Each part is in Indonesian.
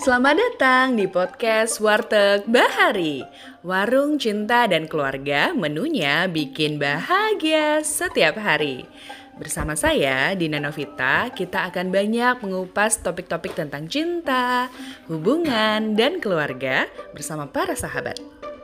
Selamat datang di podcast Warteg Bahari. Warung cinta dan keluarga, menunya bikin bahagia setiap hari. Bersama saya, Dina Novita, kita akan banyak mengupas topik-topik tentang cinta, hubungan, dan keluarga bersama para sahabat.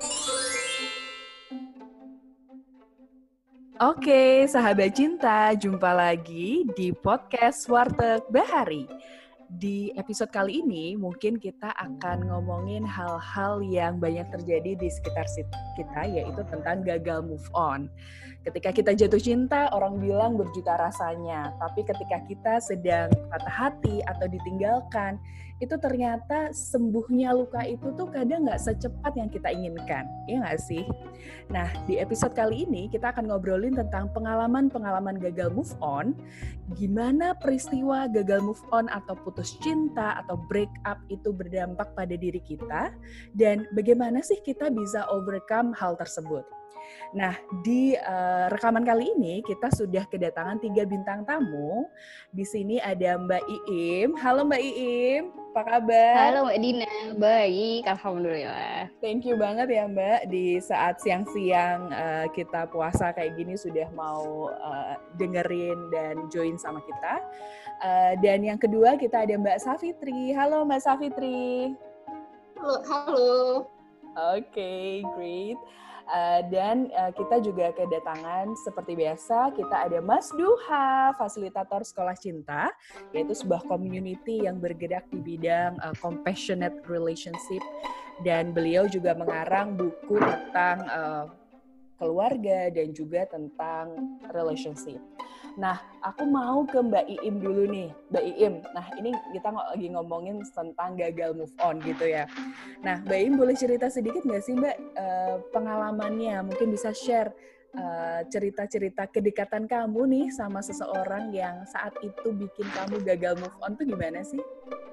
Oke, sahabat cinta, jumpa lagi di podcast Warteg Bahari. Di episode kali ini mungkin kita akan ngomongin hal-hal yang banyak terjadi di sekitar kita, yaitu tentang gagal move on. Ketika kita jatuh cinta, orang bilang berjuta rasanya. Tapi ketika kita sedang patah hati atau ditinggalkan, itu ternyata sembuhnya luka itu tuh kadang nggak secepat yang kita inginkan. Iya nggak sih? Nah, di episode kali ini kita akan ngobrolin tentang pengalaman-pengalaman gagal move on, gimana peristiwa gagal move on atau putus cinta atau break up itu berdampak pada diri kita, dan bagaimana sih kita bisa overcome hal tersebut. Nah, di rekaman kali ini kita sudah kedatangan 3 bintang tamu. Di sini ada Mbak Iim. Halo Mbak Iim, apa kabar? Halo Mbak Dina, baik, alhamdulillah. Thank you banget ya Mbak, di saat siang-siang kita puasa kayak gini sudah mau dengerin dan join sama kita. Dan yang kedua kita ada Mbak Safitri. Halo Mbak Safitri. Halo. Oke, great. Dan kita juga kedatangan seperti biasa, kita ada Mas Duha, fasilitator Sekolah Cinta, yaitu sebuah community yang bergerak di bidang compassionate relationship, dan beliau juga mengarang buku tentang keluarga dan juga tentang relationship. Nah, aku mau ke Mbak Iim dulu nih. Mbak Iim, nah ini kita lagi ngomongin tentang gagal move on gitu ya. Nah, Mbak Iim boleh cerita sedikit nggak sih Mbak pengalamannya? Mungkin bisa share cerita-cerita kedekatan kamu nih sama seseorang yang saat itu bikin kamu gagal move on tuh gimana sih?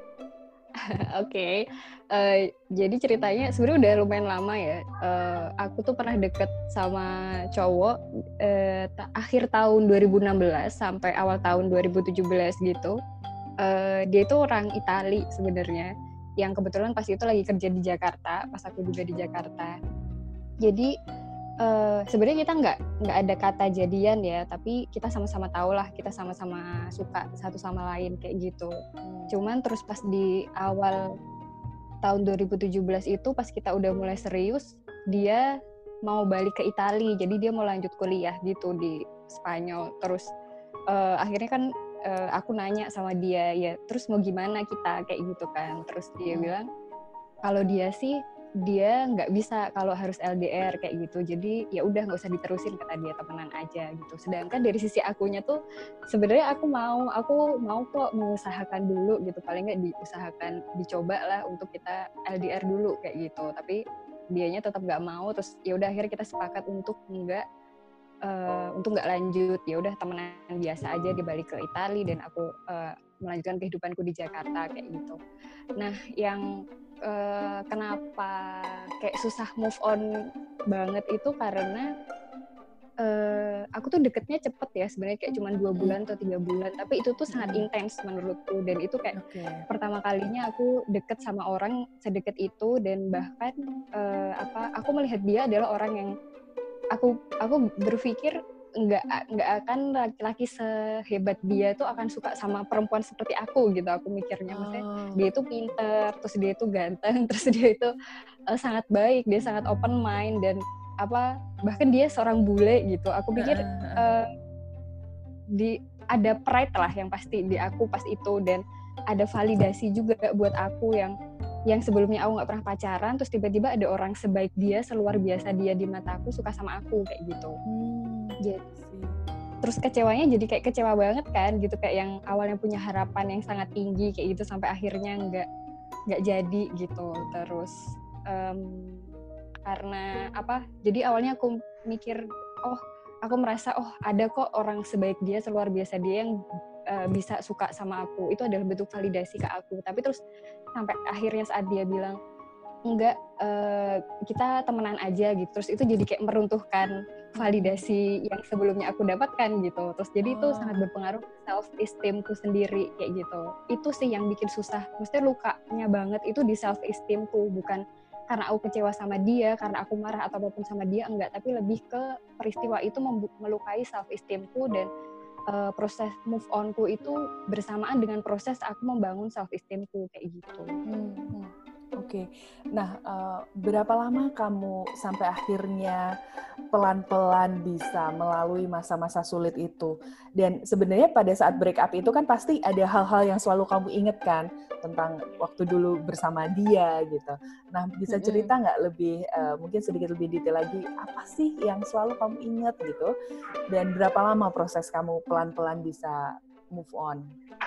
Oke. Jadi ceritanya sebenarnya udah lumayan lama ya. Aku tuh pernah deket sama cowok akhir tahun 2016 sampai awal tahun 2017 gitu. Dia itu orang Itali sebenarnya, yang kebetulan pas itu lagi kerja di Jakarta, pas aku juga di Jakarta. Jadi sebenarnya kita nggak ada kata jadian ya, tapi kita sama-sama tahu lah, kita sama-sama suka satu sama lain kayak gitu. Cuman terus pas di awal tahun 2017 itu, pas kita udah mulai serius, dia mau balik ke Italia, jadi dia mau lanjut kuliah gitu di Spanyol. Terus akhirnya kan aku nanya sama dia, ya terus mau gimana kita kayak gitu kan. Terus dia bilang kalau dia sih dia nggak bisa kalau harus LDR kayak gitu, jadi ya udah nggak usah diterusin, kata dia, temenan aja gitu. Sedangkan dari sisi akunya tuh sebenarnya aku mau kok mengusahakan dulu gitu, paling nggak diusahakan, dicoba lah untuk kita LDR dulu kayak gitu. Tapi dianya tetap nggak mau. Terus ya udah akhirnya kita sepakat untuk nggak lanjut, ya udah temenan biasa aja, dia balik ke Italia dan aku melanjutkan kehidupanku di Jakarta kayak gitu. Nah, yang kenapa kayak susah move on banget itu karena aku tuh deketnya cepet ya, sebenarnya kayak cuma 2 bulan atau 3 bulan, tapi itu tuh sangat intens menurutku. Dan itu kayak pertama kalinya aku deket sama orang sedekat itu, dan bahkan aku melihat dia adalah orang yang aku berpikir nggak akan laki-laki sehebat dia tuh akan suka sama perempuan seperti aku gitu. Aku mikirnya, maksudnya dia itu pinter, terus dia itu ganteng, terus dia itu sangat baik, dia sangat open mind, dan bahkan dia seorang bule gitu. Aku pikir ada pride lah yang pasti di aku pas itu, dan ada validasi juga buat aku yang sebelumnya aku nggak pernah pacaran, terus tiba-tiba ada orang sebaik dia, seluar biasa dia di mataku, suka sama aku kayak gitu. Jadi, terus kecewanya jadi kayak kecewa banget kan gitu, kayak yang awalnya punya harapan yang sangat tinggi kayak gitu, sampai akhirnya nggak jadi gitu. Terus karena jadi awalnya aku mikir, aku merasa ada kok orang sebaik dia, seluar biasa dia yang bisa suka sama aku, itu adalah bentuk validasi ke aku. Tapi terus sampai akhirnya saat dia bilang enggak, kita temenan aja gitu, terus itu jadi kayak meruntuhkan validasi yang sebelumnya aku dapatkan gitu. Terus jadi itu sangat berpengaruh ke self esteemku sendiri kayak gitu. Itu sih yang bikin susah. Maksudnya lukanya banget itu di self esteemku, bukan karena aku kecewa sama dia, karena aku marah atau apapun sama dia, enggak, tapi lebih ke peristiwa itu melukai self esteemku dan proses move onku itu bersamaan dengan proses aku membangun self esteemku kayak gitu. Oke. Nah, berapa lama kamu sampai akhirnya pelan-pelan bisa melalui masa-masa sulit itu? Dan sebenarnya pada saat break up itu kan pasti ada hal-hal yang selalu kamu ingat kan tentang waktu dulu bersama dia gitu. Nah, bisa cerita nggak lebih, mungkin sedikit lebih detail lagi, apa sih yang selalu kamu ingat gitu? Dan berapa lama proses kamu pelan-pelan bisa move on?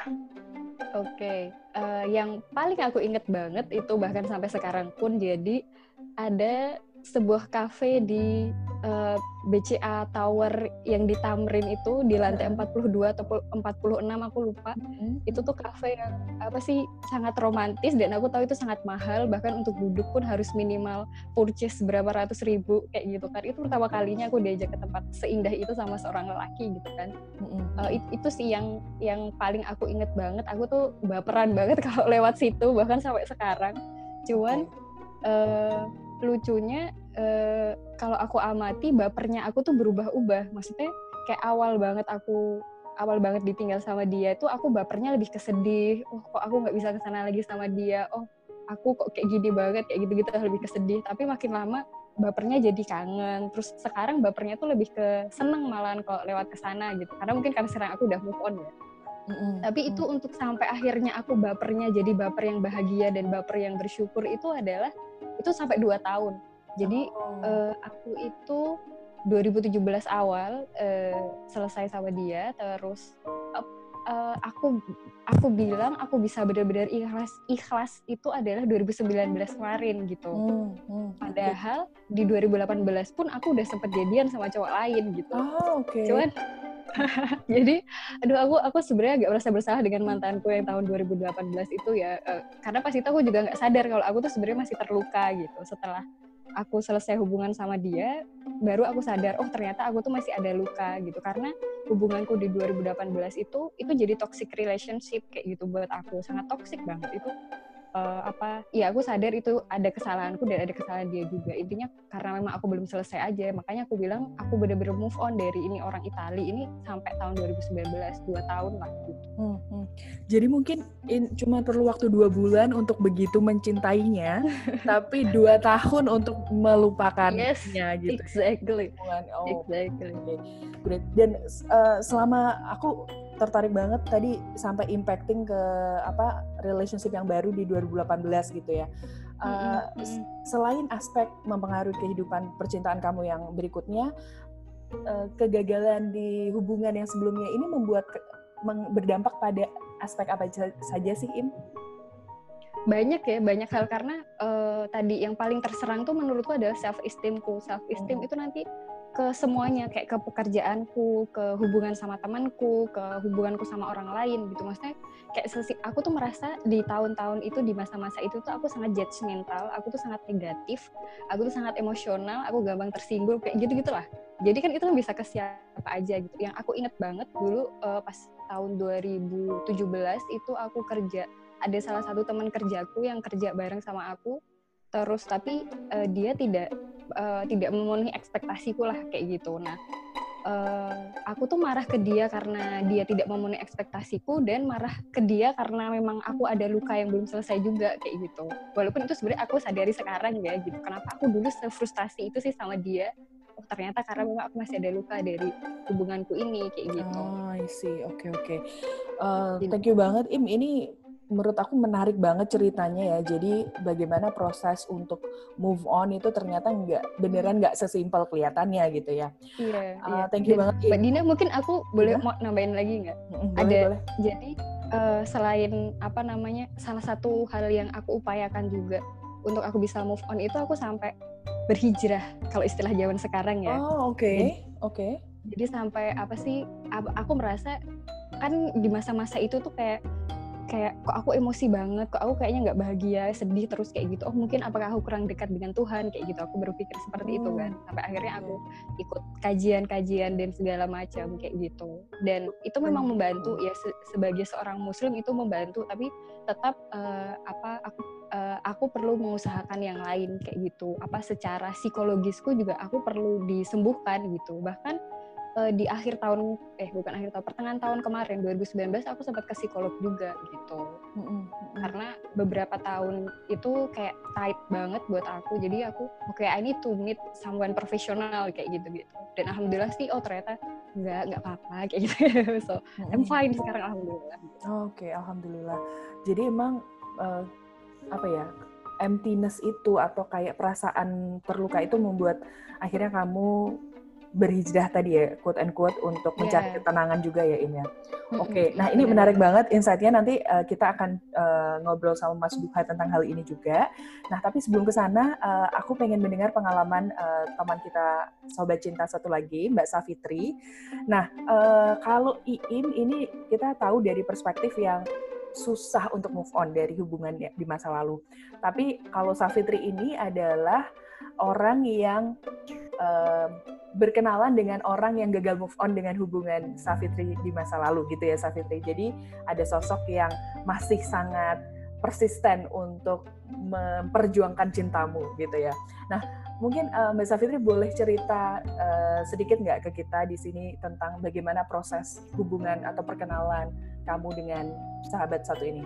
Oke, yang paling aku inget banget itu bahkan sampai sekarang pun, jadi ada sebuah kafe di BCA Tower yang di Tamrin itu di lantai 42 atau 46 aku lupa. Itu tuh kafe yang sangat romantis dan aku tahu itu sangat mahal, bahkan untuk duduk pun harus minimal purchase berapa ratus ribu kayak gitu kan. Itu pertama kalinya aku diajak ke tempat seindah itu sama seorang lelaki gitu kan. Itu sih yang paling aku inget banget. Aku tuh baperan banget kalau lewat situ bahkan sampai sekarang. Cuman lucunya kalau aku amati bapernya aku tuh berubah-ubah. Maksudnya kayak awal banget ditinggal sama dia tuh aku bapernya lebih kesedih. Oh, kok aku nggak bisa kesana lagi sama dia. Oh, aku kok kayak gini banget, kayak gitu-gitu, lebih kesedih. Tapi makin lama bapernya jadi kangen. Terus sekarang bapernya tuh lebih ke seneng malahan kalau lewat kesana gitu. Karena mungkin karena sekarang aku udah move on ya. Tapi itu untuk sampai akhirnya aku bapernya jadi baper yang bahagia dan baper yang bersyukur itu sampai 2 tahun. Jadi aku itu 2017 awal selesai sama dia, terus aku bilang aku bisa benar-benar ikhlas itu adalah 2019 kemarin gitu. Padahal di 2018 pun aku udah sempet jadian sama cowok lain gitu. Cuman jadi aku sebenarnya agak merasa bersalah dengan mantanku yang tahun 2018 itu ya, karena pas itu aku juga nggak sadar kalau aku tuh sebenarnya masih terluka gitu. Setelah aku selesai hubungan sama dia, baru aku sadar, oh ternyata aku tuh masih ada luka gitu. Karena hubunganku di 2018 itu jadi toxic relationship kayak gitu buat aku, sangat toxic banget itu. Aku sadar itu ada kesalahanku dan ada kesalahan dia juga. Intinya karena memang aku belum selesai aja, makanya aku bilang aku benar-benar move on dari ini orang Itali ini sampai tahun 2019, 2 tahun lah gitu. Jadi mungkin cuma perlu waktu 2 bulan untuk begitu mencintainya, tapi 2 tahun untuk melupakannya gitu. Exactly. Exactly. Great. Dan selama aku tertarik banget tadi sampai impacting ke relationship yang baru di 2018 gitu ya. Selain aspek mempengaruhi kehidupan percintaan kamu yang berikutnya, kegagalan di hubungan yang sebelumnya ini berdampak pada aspek apa saja sih, Im? Banyak hal, karena tadi yang paling terserang tuh menurutku adalah self esteemku. Self esteem itu nanti ke semuanya, kayak ke pekerjaanku, ke hubungan sama temanku, ke hubunganku sama orang lain gitu. Maksudnya kayak aku tuh merasa di tahun-tahun itu, di masa-masa itu tuh aku sangat judgmental, aku tuh sangat negatif, aku tuh sangat emosional, aku gampang tersinggung kayak gitu-gitulah. Jadi kan itu kan bisa ke siapa aja gitu. Yang aku inget banget dulu pas tahun 2017 itu aku kerja, ada salah satu teman kerjaku yang kerja bareng sama aku, terus tapi dia tidak memenuhi ekspektasiku lah kayak gitu. Nah, aku tuh marah ke dia karena dia tidak memenuhi ekspektasiku, dan marah ke dia karena memang aku ada luka yang belum selesai juga kayak gitu. Walaupun itu sebenarnya aku sadari sekarang ya gitu, kenapa aku dulu frustasi itu sih sama dia. Oh, ternyata karena memang aku masih ada luka dari hubunganku ini kayak gitu. Oh, I see. Oke. Thank you banget, Im. Ini menurut aku menarik banget ceritanya ya. Jadi bagaimana proses untuk move on itu ternyata beneran nggak sesimpel kelihatannya gitu ya. Iya. Thank you banget, Im. Mbak Dina, mungkin aku boleh mau nambahin lagi nggak? Boleh. Jadi selain salah satu hal yang aku upayakan juga untuk aku bisa move on itu aku sampai berhijrah kalau istilah zaman sekarang ya. Oh, oke. Jadi sampai aku merasa kan di masa-masa itu tuh kayak kayak kok aku emosi banget, kok aku kayaknya nggak bahagia, sedih terus kayak gitu. Oh mungkin apakah aku kurang dekat dengan Tuhan kayak gitu. Aku berpikir seperti itu kan. Sampai akhirnya aku ikut kajian-kajian dan segala macam kayak gitu. Dan itu memang membantu ya, sebagai seorang Muslim itu membantu. Tapi tetap aku perlu mengusahakan yang lain kayak gitu. Secara psikologisku juga aku perlu disembuhkan gitu. Bahkan di pertengahan tahun kemarin 2019 aku sempat ke psikolog juga gitu. Karena beberapa tahun itu kayak tight banget buat aku, jadi aku I need to meet someone profesional kayak gitu. Dan alhamdulillah sih ternyata nggak apa-apa kayak gitu. So I'm fine sekarang alhamdulillah. Oke, alhamdulillah. Jadi emang emptiness itu atau kayak perasaan terluka itu membuat akhirnya kamu berhijrah tadi ya, quote and quote, untuk mencari ketenangan juga ya, Im ya. Oke, nah ini menarik banget insight-nya, nanti kita akan ngobrol sama Mas Duha tentang hal ini juga. Nah, tapi sebelum ke sana, aku pengen mendengar pengalaman teman kita, Sobat Cinta satu lagi, Mbak Safitri. Nah, kalau Iim ini kita tahu dari perspektif yang susah untuk move on dari hubungan di masa lalu. Tapi kalau Safitri ini adalah orang yang berkenalan dengan orang yang gagal move on dengan hubungan Safitri di masa lalu gitu ya Safitri. Jadi ada sosok yang masih sangat persisten untuk memperjuangkan cintamu gitu ya. Nah, mungkin Mbak Safitri boleh cerita sedikit nggak ke kita di sini tentang bagaimana proses hubungan atau perkenalan kamu dengan sahabat satu ini?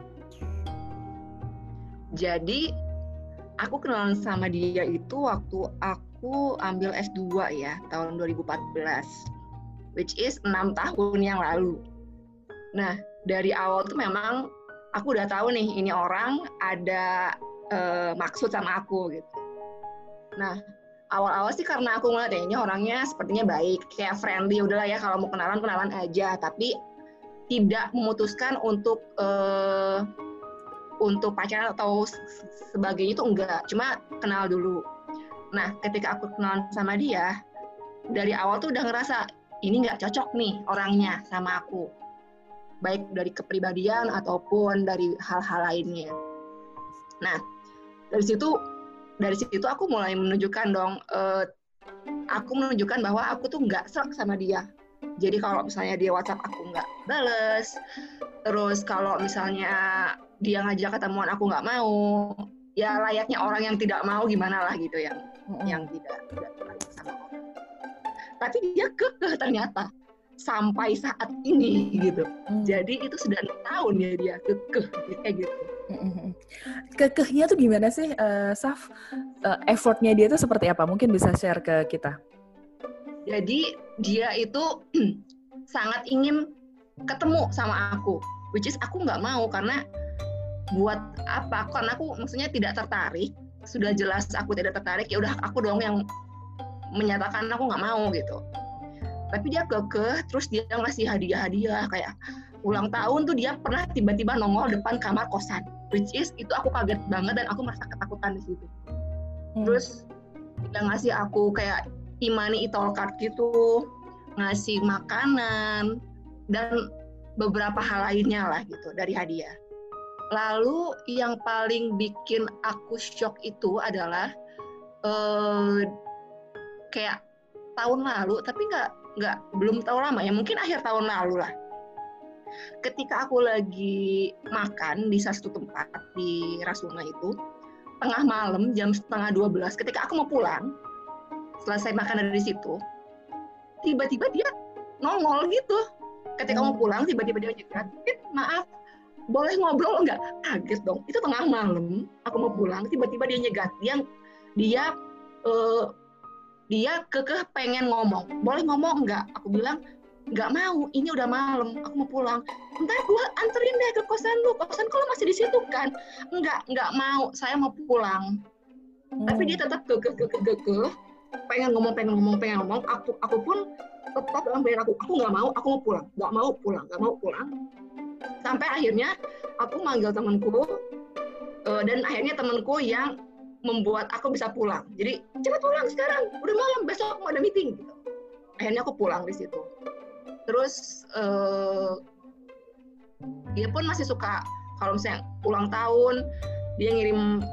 Jadi aku kenalan sama dia itu waktu aku ambil S2 ya, tahun 2014, which is 6 tahun yang lalu. Nah, dari awal tuh memang aku udah tahu nih, ini orang ada maksud sama aku gitu. Nah, awal-awal sih karena aku ngeliat ini orangnya sepertinya baik, kayak friendly, udahlah ya kalau mau kenalan aja, tapi tidak memutuskan untuk pacaran atau sebagainya itu enggak, cuma kenal dulu. Nah, ketika aku kenalan sama dia, dari awal tuh udah ngerasa ini nggak cocok nih orangnya sama aku, baik dari kepribadian ataupun dari hal-hal lainnya. Nah, dari situ aku mulai menunjukkan dong, aku menunjukkan bahwa aku tuh nggak serk sama dia. Jadi kalau misalnya dia WhatsApp aku nggak bales, terus kalau misalnya dia ngajak ketemuan aku nggak mau, ya layaknya orang yang tidak mau gimana lah gitu, yang tidak sama orang. Tapi dia kekeh ternyata sampai saat ini gitu. Jadi itu sudah 6 tahun ya dia kekeh kayak gitu. Kekehnya tuh gimana sih, Saf? Effortnya dia tuh seperti apa? Mungkin bisa share ke kita. Jadi dia itu sangat ingin ketemu sama aku, which is aku nggak mau, karena buat apa? Karena aku maksudnya tidak tertarik. Sudah jelas aku tidak tertarik, ya udah aku dong yang menyatakan aku nggak mau gitu. Tapi dia kekeh, terus dia ngasih hadiah-hadiah kayak ulang tahun tuh dia pernah tiba-tiba nongol depan kamar kosan, which is itu aku kaget banget dan aku merasa ketakutan di situ. Terus dia ngasih aku kayak Imani e-toll card gitu, ngasih makanan dan beberapa hal lainnya lah gitu dari hadiah. Lalu yang paling bikin aku shock itu adalah kayak tahun lalu, tapi belum tahu lama ya, mungkin akhir tahun lalu lah. Ketika aku lagi makan di salah satu tempat di Rasuna itu, tengah malam jam 11:30, ketika aku mau pulang, selesai makan dari situ, tiba-tiba dia nongol gitu. Ketika mau pulang, tiba-tiba dia nyegat, maaf, boleh ngobrol nggak? Kaget dong. Itu tengah malam, aku mau pulang, tiba-tiba dia nyegat. Dia kekeh pengen ngomong. Boleh ngomong nggak? Aku bilang, nggak mau, ini udah malam, aku mau pulang. Ntar gue anterin deh ke kosan lu kalau masih di situ kan? Nggak mau, saya mau pulang. Tapi dia tetap kekeh, pengen ngomong. Aku pun tetap dalam pikiran aku nggak mau, aku mau pulang. Sampai akhirnya aku manggil temanku, dan akhirnya temanku yang membuat aku bisa pulang. Jadi cepat pulang sekarang, udah malam, besok mau ada meeting gitu. Akhirnya aku pulang di situ. Terus dia pun masih suka Kalau misalnya ulang tahun, dia ngirim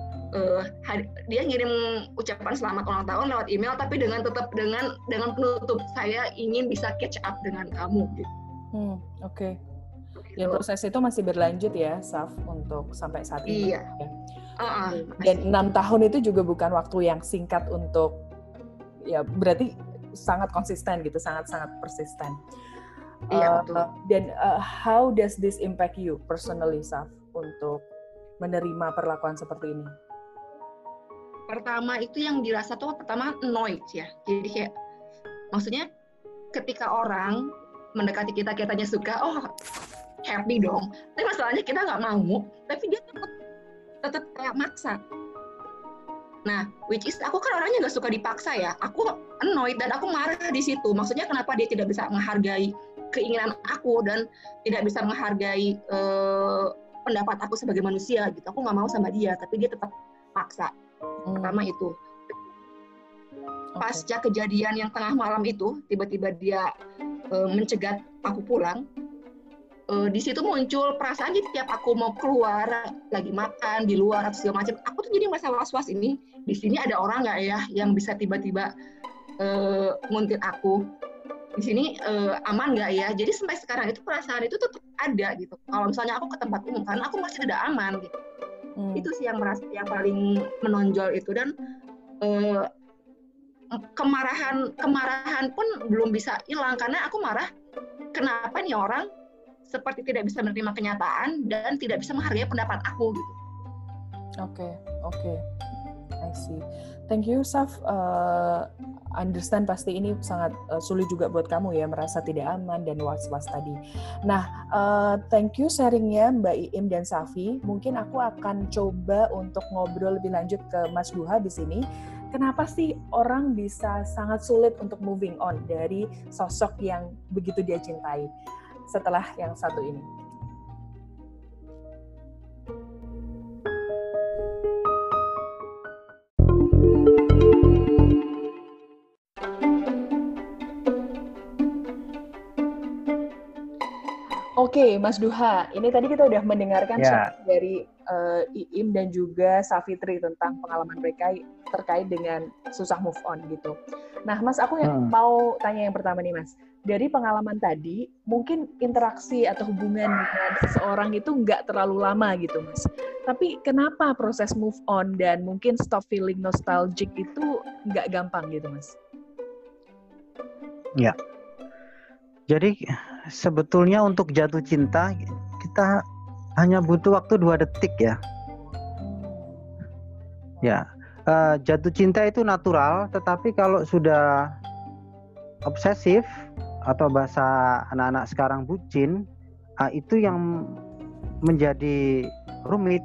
ucapan selamat ulang tahun lewat email, tapi tetap dengan penutup, saya ingin bisa catch up dengan kamu gitu. Oke. Dan proses itu masih berlanjut ya, Saf, untuk sampai saat ini. Iya. Dan 6 tahun itu juga bukan waktu yang singkat untuk, ya berarti sangat konsisten gitu, sangat-sangat persisten. Iya, betul. Dan how does this impact you personally, Saf, untuk menerima perlakuan seperti ini? Pertama itu yang dirasa tuh pertama annoyed ya. Jadi kayak maksudnya ketika orang mendekati kita, kitanya suka, happy dong. Tapi masalahnya kita nggak mau, tapi dia tetap kayak maksa. Nah, which is aku kan orangnya nggak suka dipaksa ya. Aku annoyed dan aku marah di situ. Maksudnya kenapa dia tidak bisa menghargai keinginan aku dan tidak bisa menghargai pendapat aku sebagai manusia gitu. Aku nggak mau sama dia, tapi dia tetap paksa. Pertama itu. Pasca kejadian yang tengah malam itu, tiba-tiba dia mencegat aku pulang. Di situ muncul perasaan, jadi tiap aku mau keluar, lagi makan di luar atau segala macam, aku tuh jadi merasa was-was, ini di sini ada orang nggak ya yang bisa tiba-tiba nguntit aku. Di sini aman nggak ya? Jadi sampai sekarang itu perasaan itu tetap ada gitu. Kalau misalnya aku ke tempat umum, karena aku masih tidak aman gitu. Itu sih yang paling menonjol itu. Dan kemarahan pun belum bisa hilang, karena aku marah kenapa nih orang seperti tidak bisa menerima kenyataan dan tidak bisa menghargai pendapat aku gitu. Oke. I see. Thank you, Saf. Understand pasti ini sangat sulit juga buat kamu ya, merasa tidak aman dan was-was tadi. Nah, thank you sharingnya Mbak Iim dan Safi. Mungkin aku akan coba untuk ngobrol lebih lanjut ke Mas Duha di sini. Kenapa sih orang bisa sangat sulit untuk moving on dari sosok yang begitu dia cintai setelah yang satu ini? Oke, Mas Duha, ini tadi kita udah mendengarkan dari Iim dan juga Safitri tentang pengalaman mereka terkait dengan susah move on gitu. Nah, Mas, aku mau tanya yang pertama nih, Mas. Dari pengalaman tadi, mungkin interaksi atau hubungan dengan seseorang itu nggak terlalu lama gitu, Mas. Tapi kenapa proses move on dan mungkin stop feeling nostalgic itu nggak gampang gitu, Mas? Ya. Jadi sebetulnya untuk jatuh cinta kita hanya butuh waktu 2 detik ya. Ya, jatuh cinta itu natural, tetapi kalau sudah obsesif atau bahasa anak-anak sekarang bucin, itu yang menjadi rumit.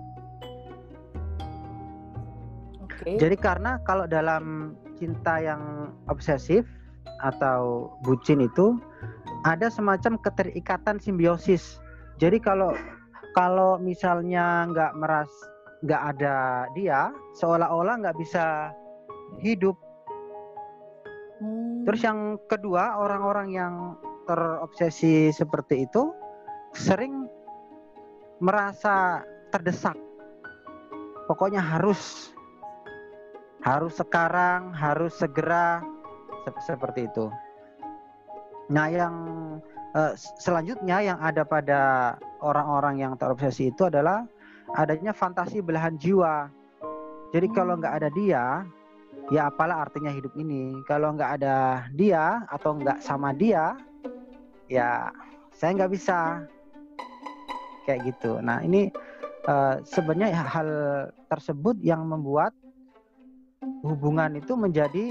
Jadi karena kalau dalam cinta yang obsesif atau bucin itu ada semacam keterikatan simbiosis. Jadi kalau misalnya nggak ada dia, seolah-olah nggak bisa hidup. Terus yang kedua, orang-orang yang terobsesi seperti itu sering merasa terdesak. Pokoknya harus sekarang, harus segera, seperti itu. Nah, yang selanjutnya yang ada pada orang-orang yang terobsesi itu adalah adanya fantasi belahan jiwa. Jadi kalau nggak ada dia, ya apalah artinya hidup ini. Kalau nggak ada dia atau nggak sama dia, ya saya nggak bisa. Kayak gitu. Nah, ini sebenarnya hal tersebut yang membuat hubungan itu menjadi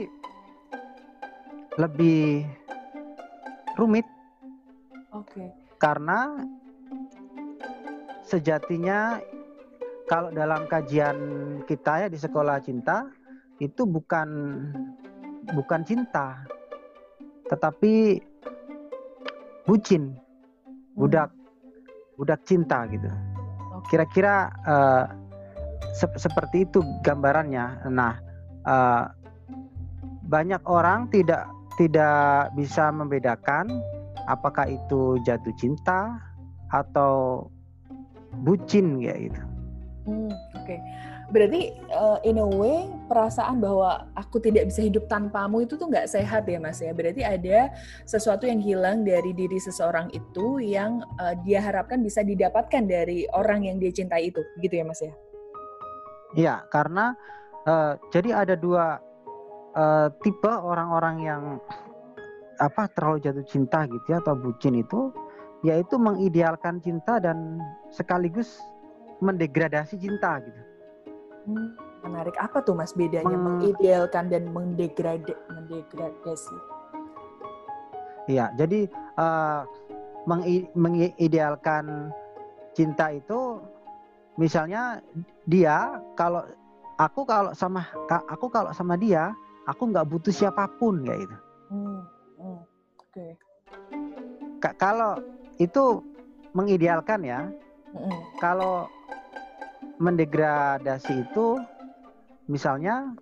lebih rumit. Karena sejatinya kalau dalam kajian kita ya di sekolah cinta itu bukan cinta, tetapi bucin, budak cinta gitu. Kira-kira seperti itu gambarannya. Nah, banyak orang tidak bisa membedakan apakah itu jatuh cinta atau bucin kayak gitu. Oke. Berarti in a way perasaan bahwa aku tidak bisa hidup tanpamu itu tuh nggak sehat ya Mas ya. Berarti ada sesuatu yang hilang dari diri seseorang itu yang dia harapkan bisa didapatkan dari orang yang dia cintai itu, gitu ya Mas ya? Iya, karena jadi ada dua tipe orang-orang yang terlalu jatuh cinta gitu ya, atau bucin itu, yaitu mengidealkan cinta dan sekaligus mendegradasi cinta gitu. Menarik. Apa tuh Mas bedanya mengidealkan dan mendegradasi? Iya, jadi mengidealkan cinta itu misalnya dia kalau sama dia, aku nggak butuh siapapun kayak gitu. Oke. Kalau itu mengidealkan ya. Kalau mendegradasi itu misalnya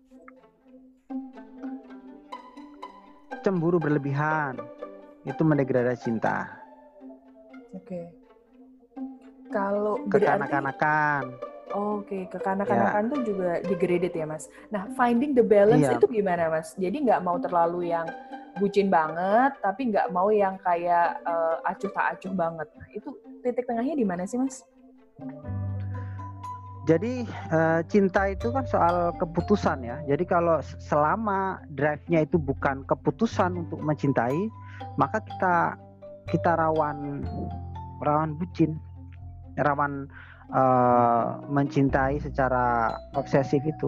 cemburu berlebihan, itu mendegradasi cinta. Oke. Kalau kekanak-kanakan. Oke, kekanak-kanakan tuh juga degraded ya Mas. Nah, finding the balance itu gimana Mas? Jadi nggak mau terlalu yang bucin banget, tapi nggak mau yang kayak acuh tak acuh banget. Nah, itu titik tengahnya di mana sih Mas? Jadi cinta itu kan soal keputusan ya. Jadi kalau selama drive-nya itu bukan keputusan untuk mencintai, maka kita rawan bucin, rawan mencintai secara obsesif itu.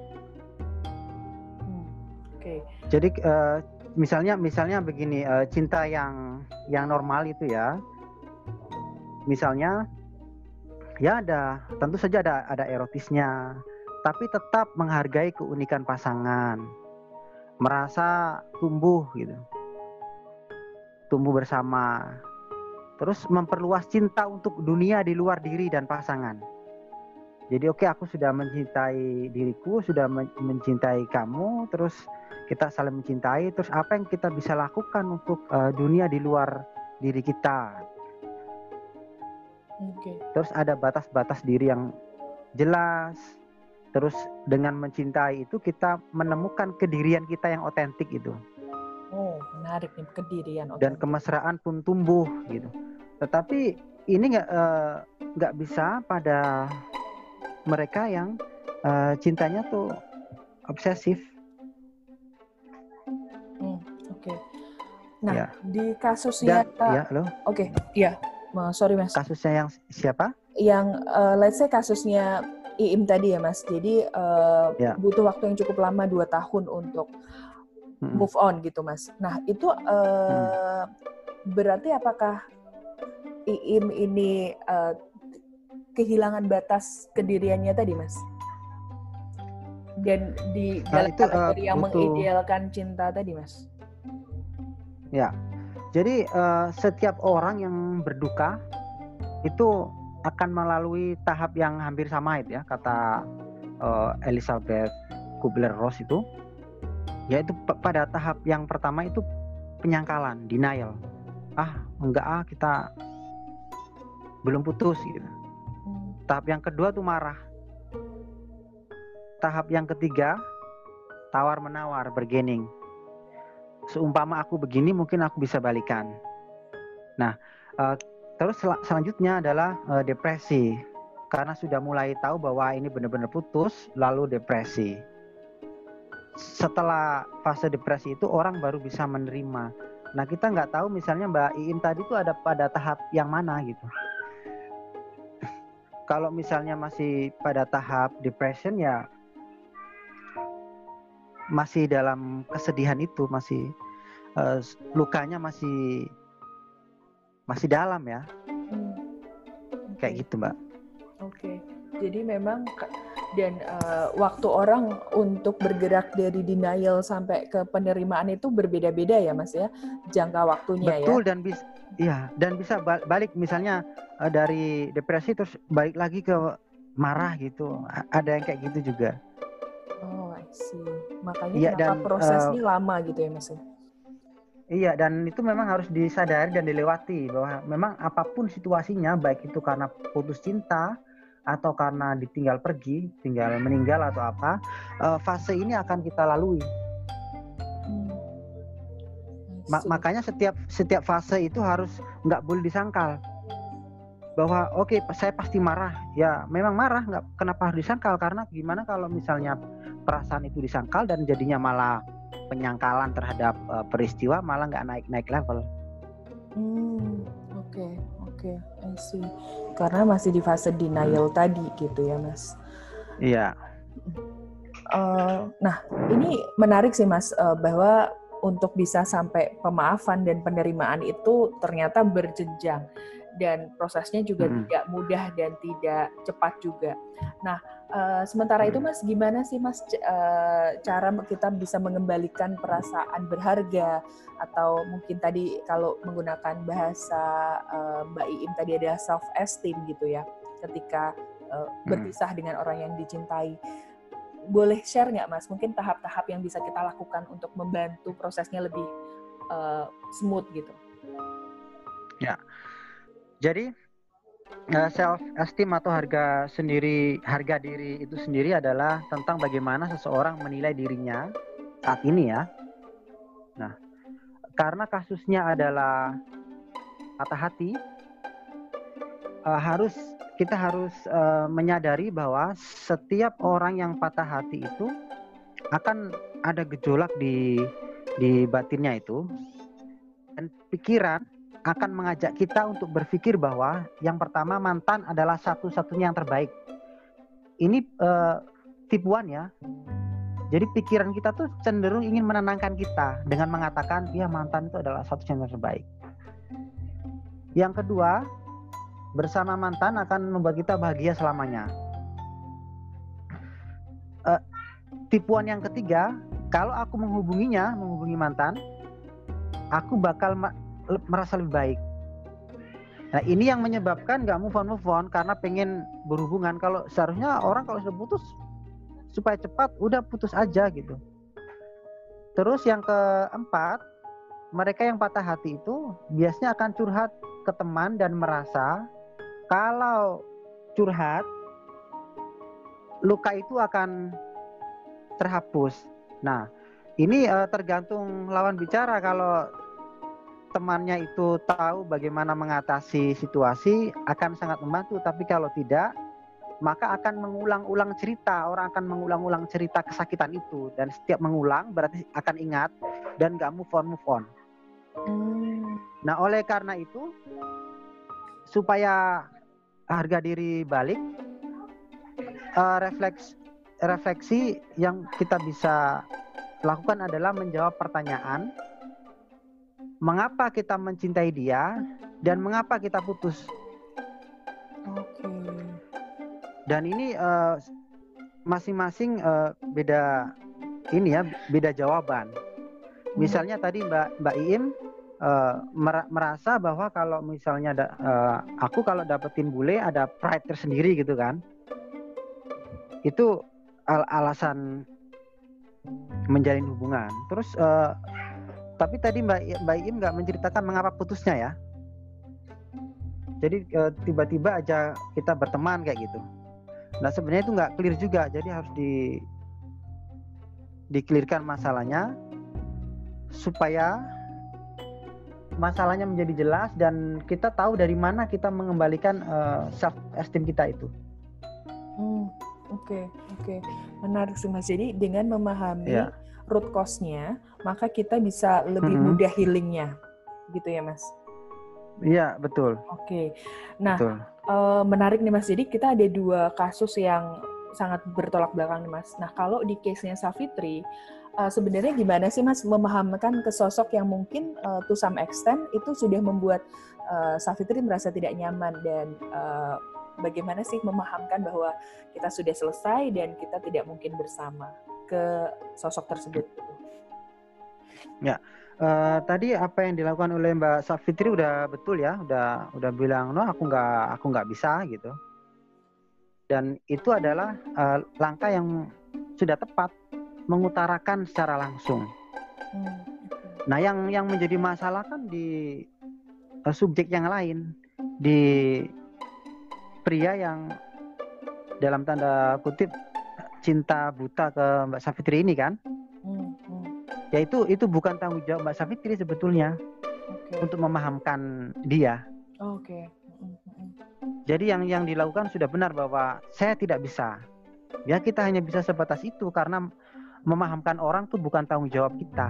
Okay. Jadi misalnya begini, cinta yang normal itu ya, misalnya ya tentu saja ada erotisnya, tapi tetap menghargai keunikan pasangan, merasa tumbuh bersama, terus memperluas cinta untuk dunia di luar diri dan pasangan. Jadi aku sudah mencintai diriku, sudah mencintai kamu, terus kita saling mencintai, terus apa yang kita bisa lakukan untuk dunia di luar diri kita. Okay. Terus ada batas-batas diri yang jelas. Terus dengan mencintai itu kita menemukan kedirian kita yang otentik itu. Oh, menarik nih, kedirian otentik. Dan kemesraan pun tumbuh gitu. Tetapi ini nggak bisa pada mereka yang cintanya tuh obsesif. Oke. Nah, ya. Di kasusnya Oke, iya. Sorry Mas. Kasusnya yang siapa? Yang let's say kasusnya Iim tadi ya Mas. Jadi butuh waktu yang cukup lama 2 tahun untuk move on gitu Mas. Nah itu berarti apakah Iim ini kehilangan batas kediriannya tadi Mas? Dan di dalam kategori yang mengidealkan cinta tadi Mas? Ya. Jadi setiap orang yang berduka itu akan melalui tahap yang hampir sama itu ya, kata Elizabeth Kubler-Ross itu, yaitu pada tahap yang pertama itu penyangkalan, denial. Kita belum putus gitu. Tahap yang kedua tuh marah. Tahap yang ketiga tawar-menawar, bargaining. Seumpama aku begini, mungkin aku bisa balikan. Nah, terus selanjutnya adalah depresi. Karena sudah mulai tahu bahwa ini benar-benar putus, lalu depresi. Setelah fase depresi itu orang baru bisa menerima. Nah, kita nggak tahu misalnya Mbak Iim tadi itu ada pada tahap yang mana gitu. Kalau misalnya masih pada tahap depression ya masih dalam kesedihan itu, masih lukanya masih dalam ya. Kayak gitu Mbak. Oke. Jadi memang dan waktu orang untuk bergerak dari denial sampai ke penerimaan itu berbeda-beda ya Mas ya, jangka waktunya. Betul, ya. Dan bisa balik misalnya dari depresi terus balik lagi ke marah gitu. Ada yang kayak gitu juga. Oh, I see. Makanya kenapa prosesnya lama gitu ya Mas ya? Iya, dan itu memang harus disadari dan dilewati bahwa memang apapun situasinya, baik itu karena putus cinta atau karena ditinggal pergi, tinggal meninggal atau apa, fase ini akan kita lalui. Makanya setiap fase itu harus nggak boleh disangkal bahwa oke, saya pasti marah. Ya memang marah, nggak, kenapa harus disangkal? Karena gimana kalau misalnya perasaan itu disangkal dan jadinya malah penyangkalan terhadap peristiwa, malah nggak naik level. Oke, I see. Karena masih di fase denial tadi gitu ya, Mas. Iya. Nah, ini menarik sih, Mas, bahwa untuk bisa sampai pemaafan dan penerimaan itu ternyata berjenjang. Dan prosesnya juga tidak mudah dan tidak cepat juga. Nah, sementara itu Mas, gimana sih Mas cara kita bisa mengembalikan perasaan berharga, atau mungkin tadi kalau menggunakan bahasa Mbak Iim tadi ada self-esteem gitu ya, ketika berpisah dengan orang yang dicintai. Boleh share nggak Mas, mungkin tahap-tahap yang bisa kita lakukan untuk membantu prosesnya lebih smooth gitu? Ya. Jadi self esteem atau harga diri itu sendiri adalah tentang bagaimana seseorang menilai dirinya saat ini ya. Nah, karena kasusnya adalah patah hati, kita harus menyadari bahwa setiap orang yang patah hati itu akan ada gejolak di batinnya itu, dan pikiran akan mengajak kita untuk berpikir bahwa yang pertama, mantan adalah satu-satunya yang terbaik. Ini tipuan ya. Jadi pikiran kita tuh cenderung ingin menenangkan kita dengan mengatakan, ya mantan itu adalah satu-satunya yang terbaik. Yang kedua, bersama mantan akan membuat kita bahagia selamanya. Tipuan yang ketiga, kalau aku menghubungi mantan, aku bakal merasa lebih baik. Nah, ini yang menyebabkan nggak move on karena pengen berhubungan. Kalau seharusnya orang kalau sudah putus, supaya cepat udah putus aja gitu. Terus yang keempat, mereka yang patah hati itu biasanya akan curhat ke teman dan merasa kalau curhat, luka itu akan terhapus. Nah, ini tergantung lawan bicara. Kalau temannya itu tahu bagaimana mengatasi situasi, akan sangat membantu. Tapi kalau tidak, maka akan mengulang-ulang cerita. Orang akan mengulang-ulang cerita kesakitan itu, dan setiap mengulang berarti akan ingat dan gak move on. Nah, oleh karena itu, supaya harga diri balik, refleksi yang kita bisa lakukan adalah menjawab pertanyaan, mengapa kita mencintai dia dan mengapa kita putus. Oke. Dan ini masing-masing beda jawaban. Misalnya tadi Mbak Iim merasa bahwa kalau misalnya aku kalau dapetin bule ada pride tersendiri gitu kan. Itu alasan menjalin hubungan. Terus tapi tadi Mbak Iim nggak menceritakan mengapa putusnya ya. Jadi tiba-tiba aja kita berteman kayak gitu. Nah, sebenarnya itu nggak clear juga. Jadi harus di-clearkan masalahnya supaya masalahnya menjadi jelas dan kita tahu dari mana kita mengembalikan self esteem kita itu. Oke. Menarik sih Mas. Jadi dengan memahami root cause-nya, maka kita bisa lebih mudah healing-nya, gitu ya Mas? Iya, betul. Oke. Nah, menarik nih Mas. Jadi kita ada 2 kasus yang sangat bertolak belakang nih Mas. Nah, kalau di case-nya Savitri, sebenarnya gimana sih Mas memahamkan ke sosok yang mungkin to some extent itu sudah membuat Savitri merasa tidak nyaman, dan bagaimana sih memahamkan bahwa kita sudah selesai dan kita tidak mungkin bersama ke sosok tersebut? Ya, tadi apa yang dilakukan oleh Mbak Savitri udah betul ya, udah bilang no, aku nggak bisa gitu. Dan itu adalah langkah yang sudah tepat, mengutarakan secara langsung. Nah, yang menjadi masalah kan di subjek yang lain, di pria yang dalam tanda kutip cinta buta ke Mbak Savitri ini kan. Ya itu bukan tanggung jawab Mbak Savitri sebetulnya untuk memahamkan dia. Jadi yang dilakukan sudah benar bahwa saya tidak bisa. Ya kita hanya bisa sebatas itu karena memahamkan orang tuh bukan tanggung jawab kita.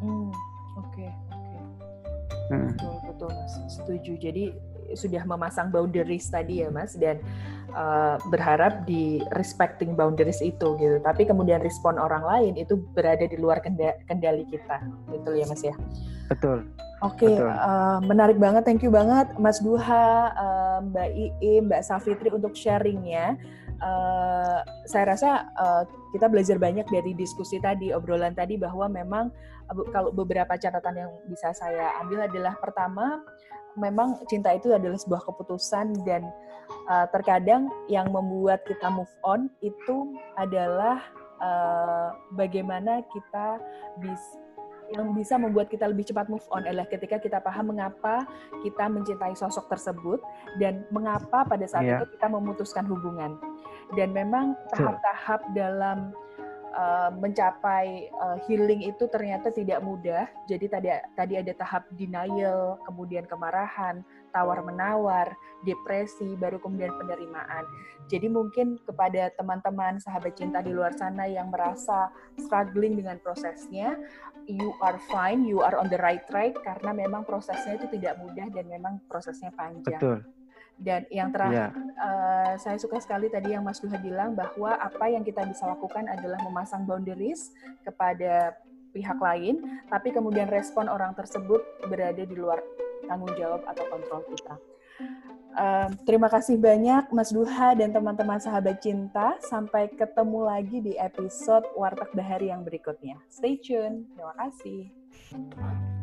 Betul Mas, setuju. Jadi sudah memasang boundaries tadi ya Mas, dan berharap di respecting boundaries itu gitu. Tapi kemudian respon orang lain itu berada di luar kendali kita, betul ya Mas ya? Betul. Oke, menarik banget, thank you banget Mas Duha, Mbak Iim, Mbak Savitri untuk sharingnya. Saya rasa kita belajar banyak dari diskusi tadi, obrolan tadi, bahwa memang kalau beberapa catatan yang bisa saya ambil adalah, pertama, memang cinta itu adalah sebuah keputusan, dan terkadang yang membuat kita move on itu adalah bagaimana kita yang bisa membuat kita lebih cepat move on adalah ketika kita paham mengapa kita mencintai sosok tersebut dan mengapa pada saat itu kita memutuskan hubungan. Dan memang tahap-tahap dalam mencapai healing itu ternyata tidak mudah. Jadi tadi ada tahap denial, kemudian kemarahan, tawar-menawar, depresi, baru kemudian penerimaan. Jadi mungkin kepada teman-teman sahabat cinta di luar sana yang merasa struggling dengan prosesnya, you are fine, you are on the right track, karena memang prosesnya itu tidak mudah dan memang prosesnya panjang. Betul. Dan yang terakhir, saya suka sekali tadi yang Mas Duha bilang bahwa apa yang kita bisa lakukan adalah memasang boundaries kepada pihak lain, tapi kemudian respon orang tersebut berada di luar tanggung jawab atau kontrol kita. Terima kasih banyak Mas Duha dan teman-teman sahabat cinta. Sampai ketemu lagi di episode Warteg Bahari yang berikutnya. Stay tune. Terima kasih.